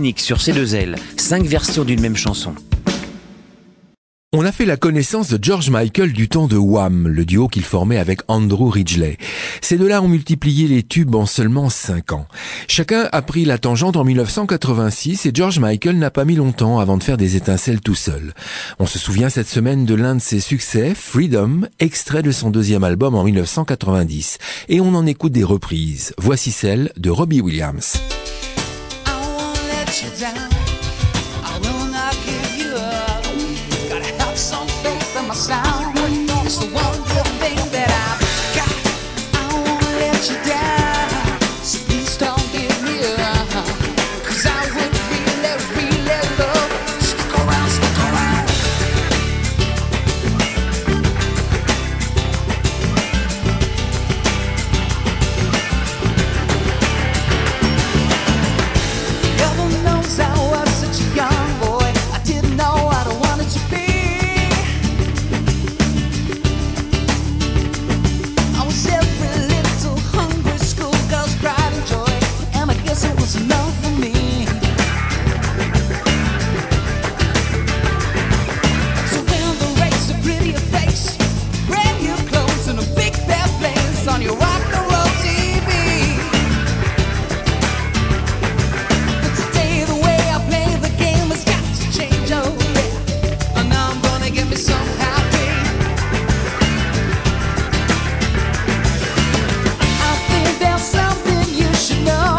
unique sur C2L, 5 versions d'une même chanson. On a fait la connaissance de George Michael du temps de Wham, le duo qu'il formait avec Andrew Ridgeley. Ces deux-là ont multiplié les tubes en seulement 5 ans. Chacun a pris la tangente en 1986 et George Michael n'a pas mis longtemps avant de faire des étincelles tout seul. On se souvient cette semaine de l'un de ses succès, Freedom, extrait de son deuxième album en 1990. Et on en écoute des reprises. Voici celle de Robbie Williams. Some faith in my sound. It's the one good thing that I've got. I won't let you down, so please don't give me up. 'Cause I would really, really love to stick around, stick around. Heaven knows I was such a young boy. I didn't know what I wanted to be. Enough for me. So when the race, a prettier face, brand new clothes and a big fat place on your rock and roll TV. But today the way I play the game has got to change, oh yeah. And now I'm gonna get me some happy. I think there's something you should know.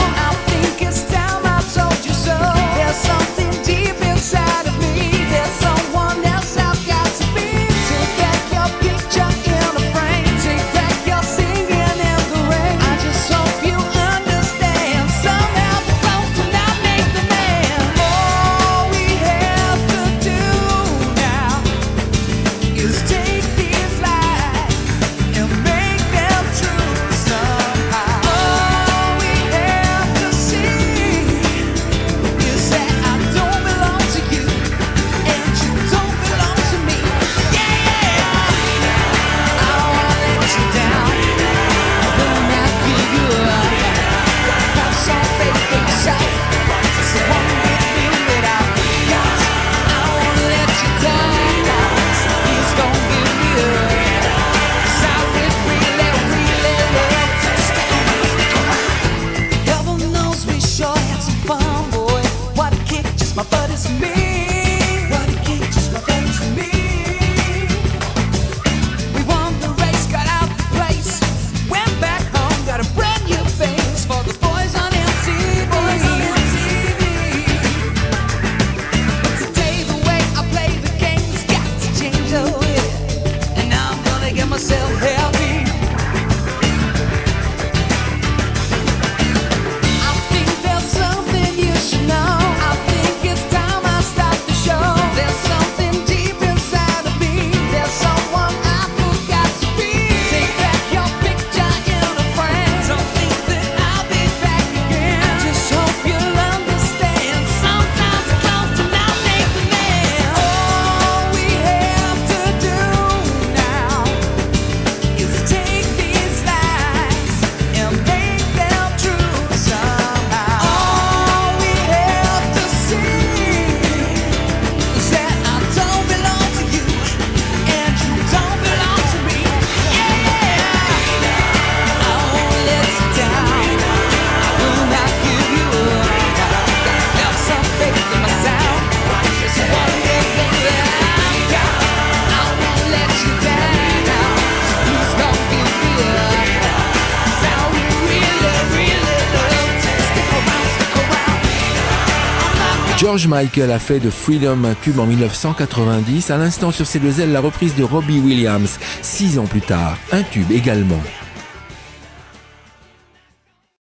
Something deep inside of me. There's someone else I've got to be. Take back your picture in a frame. Take back your singing in the rain. I just hope you understand. Somehow the clothes do not make the man. All we have to do now is take these lies and make them true somehow. All we have to see is that I don't belong to you, and you don't belong to me. Yeah, I don't wanna let you down. I will not give you up. Have some faith in yourself. It's the one good thing that I've got. I don't wanna let you down. Please don't give me up. 'Cause I would really, really love to stick around, stick around. Heaven knows we sure had some fun, boy. What a kick, just my buddies and me. What a kick, just my buddies and me. We won the race, got out the place, went back home, got a brand new face for the boys on MTV. But today the way I play the game's got to change, oh yeah. And now I'm gonna get myself healthy. I think there's something you should know. I think it's time I start the show. There's something deep inside of me. There's someone I forgot to be. Take back your picture in a frame. Don't think that I'll be back again. I just hope you'll understand. Sometimes the clothes do not make the man. All we have to do now is take these lies and make them true somehow. All we have to see is that I don't belong to you, and you don't belong to me. Yeah, I won't let you down. I will not give you up. Have some faith in my sound. It's the one good thing that I've got. I won't let you down. So please don't give me up. 'Cause I would really, really love to stick around, stick around. I'm not George Michael a fait de Freedom un tube en 1990. À l'instant sur C2L, la reprise de Robbie Williams, 6 ans plus tard, un tube également.